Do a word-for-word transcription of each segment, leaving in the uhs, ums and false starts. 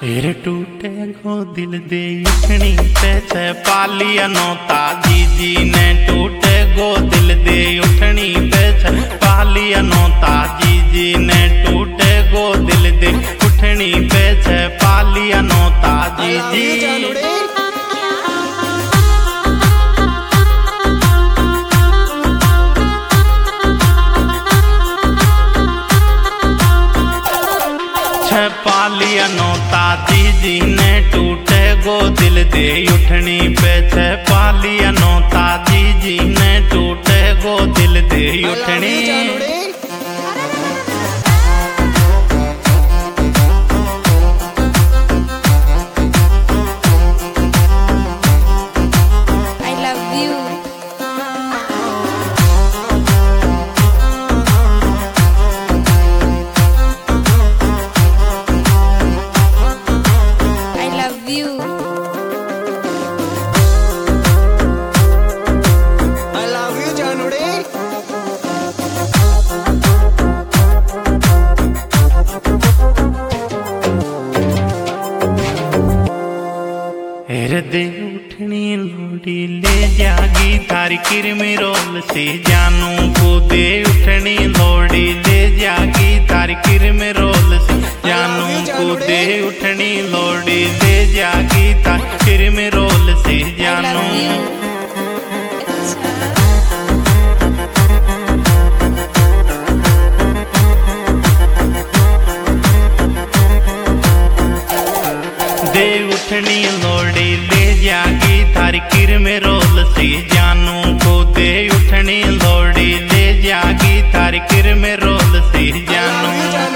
फिर टूटे गो दिल दे उठनी पे छे पालिया नोता जी जी ने टूटे गो दिल दे उठनी पे छे पालिया नोता जी जी ने टूटे गो दिल दे उठनी पे छे पालिया नोता जी जी। पालिया नोता जी जी ने टूटे गो दिल दे उठनी पे छे पालिया नोता जी जी ने टूटे गो दिल दे उठनी। दे उठनी लोड़ी ले जागी थारी किरमी रोल सी जानू को दे उठनी लोड़ी ले जागी थारी किरमी रोल सी जानू को दे उठनी लोड़ी ले जागी थारी किरमी रोल सी जानू। दे उठनी लोड़ी ले जागी थारी किर में रोल सी जानू को दे उठनी लोड़ी ले जागी थारी किर में रोल सी जानू।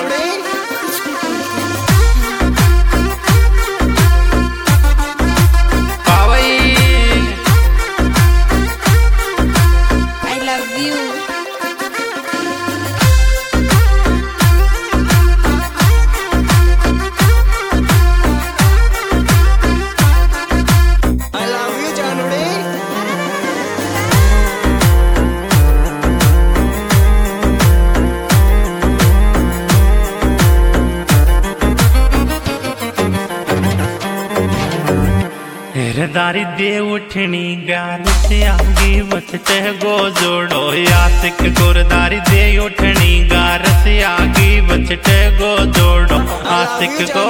दारी दे उठनी गाल से आगे बचते गो जोड़ो आशिक गुरदारी दे उठनी गार से आगे बचते गो जोड़ो आशिक को।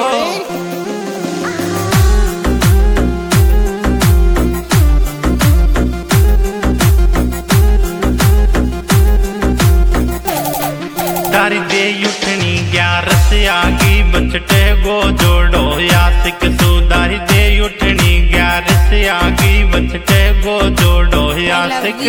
दारी दे उठनी ग्यार से आगे बचते गो जोड़ो आशिक सुधारी दे उठनी ग्यार से आगे बचते गो जोड़ो आशिक।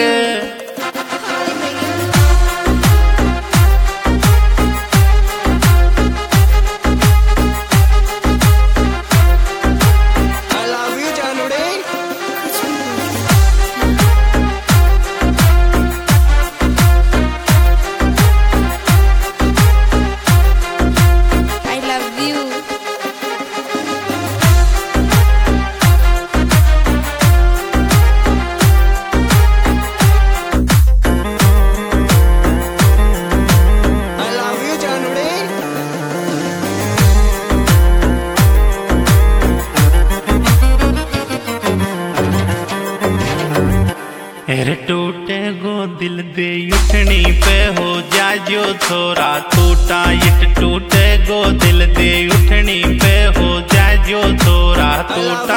रे टूटे गो दिल दे उठनी पे हो जाजो छोरा टूटा इट टूटे गो दिल दे उठनी पे हो जाजो छोरा टूटा।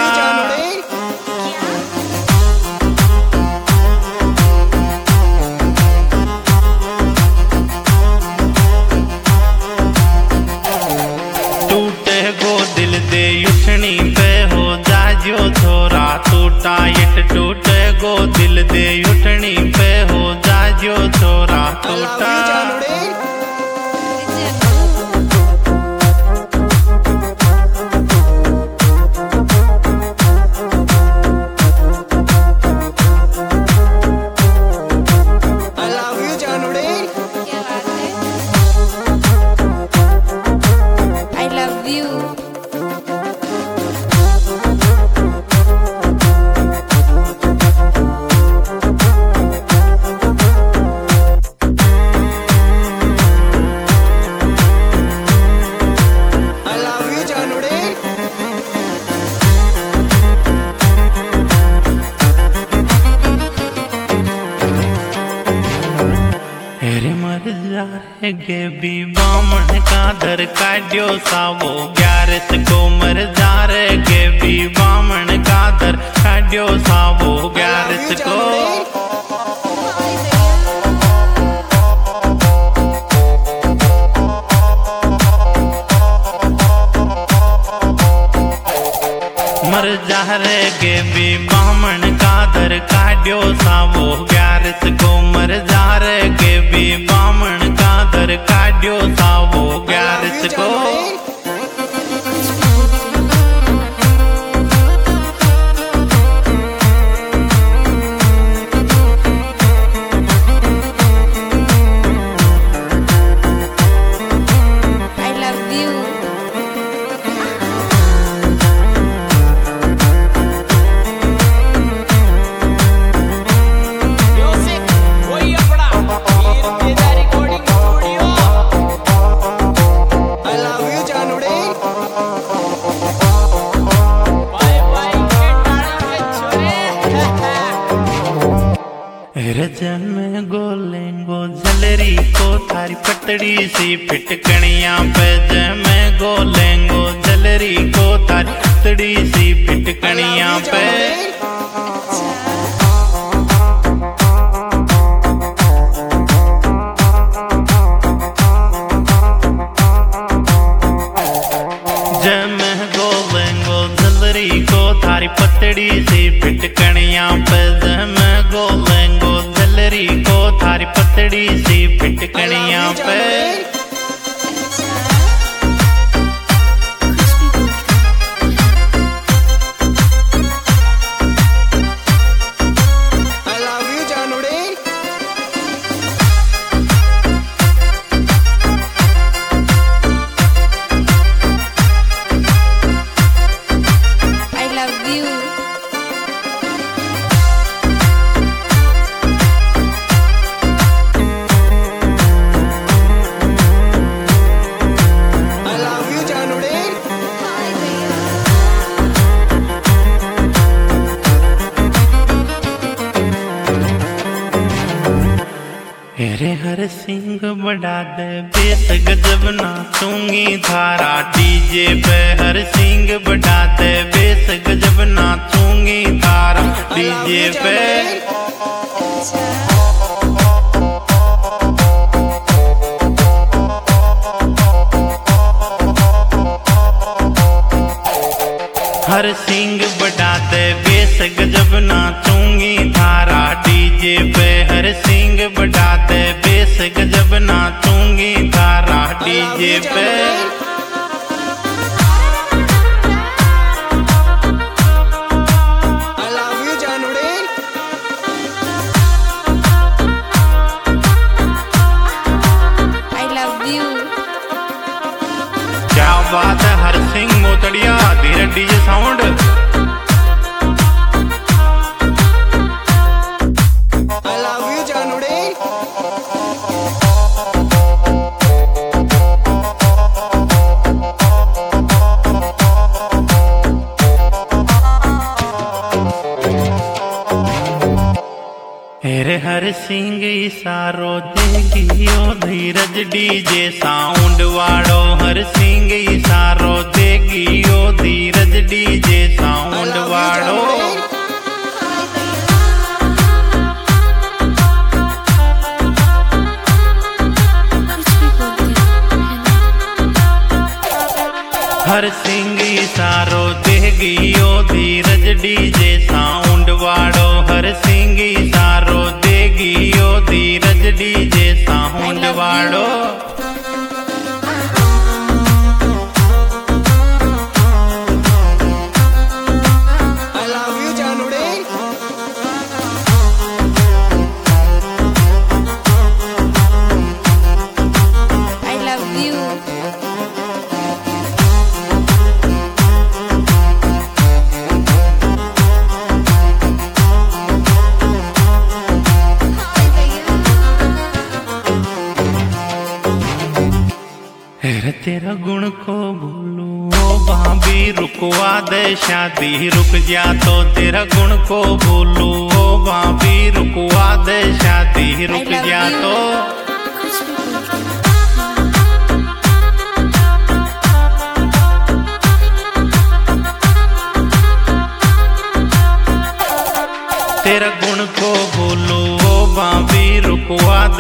टूटे गो दिल दे उठनी पे हो जाजो छोरा टूटा इट टूटे गो दिल दे उठनी पे हो जाजो छोरा टूटा। गे भी बामण का दर काड्यो सावो ग्यारस को मर जा रे गे भी बामण का दर काड्यो सावो ग्यारस को मर जा रे गे भी बामण का दर काड्यो सावो ग्यारस को मर जा रे गे भी बामण का दर काड्यो सावो ग्यारस को रज में गोलेंगो झलरी को थारी पतड़ी सी फिटकणियां पे ज में गोलेंगो झलरी को थारी पतड़ी सी फिटकणियां पे ज में गोलेंगो झलरी को थारी पतड़ी सी फिटकणियां पे ज में गोलेंगो झलरी को थारी पतड़ी सी फिटकणियां पे रे हर सिंह बड़ा दे बेस गजब नाचूंगी थारा डीजे पे हर सिंह बड़ा दे बेस गजब नाचूंगी थारा डीजे पे हर सिंह बड़ा दे बेस गजब नाचूंगी थारा डीजे पे हर सिंह बड़ा दे बेस गजब नाचूंगी थारा डीजे पे क्या बात है हर सिंह मोतड़िया धीरे DJ sound I love you जानूड़े रे हर सिंह इशारो देगी ओ धीरज डीजे साउंड वाड़ो हर सिंह इशारो देगी ओ धीरज डीजे साउंड वाड़ो हर सिंह इशारो देगी ओ धीरज डीजे साउंड वाड़ो हर सिंह इशारो देगी ओ धीरज डीजे साउंड वाड़ो आई लव यू जानूड़े आई लव यू तेरा गुण को भूलू ओ भाभी रुकवा दे शादी रुक जा तो तेरा गुण को भूलू ओ भाभी रुकवा दे शादी रुक जा तो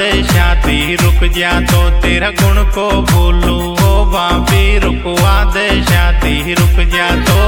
दे शादी रुक जा तो तेरा गुण को भूलू ओ भाभी रुकवा दे शादी रुक जा तो।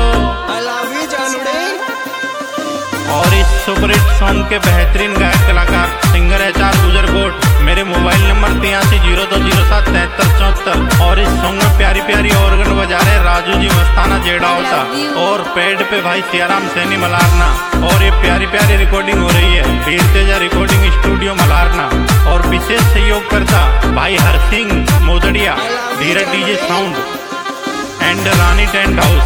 और इस सुपरहिट सॉन्ग के बेहतरीन गायक कलाकार सिंगर एच आर गुजर गोट, मेरे मोबाइल नंबर तिरासी जीरो दो जीरो सात तिहत्तर चौहत्तर। और इस सॉन्ग में प्यारी प्यारी ऑर्गन बजा रहे राजू जी मस्ताना जेड़ा होता, और पेड पे भाई सियाराम सैनी मलारना। और ये प्यारी प्यारी रिकॉर्डिंग हो रही है वीर तेजा रिकॉर्डिंग स्टूडियो मलारना। और विशेष सहयोग करता भाई Har Singh Modadiya, Dheeraj DJ sound and Rani tent house.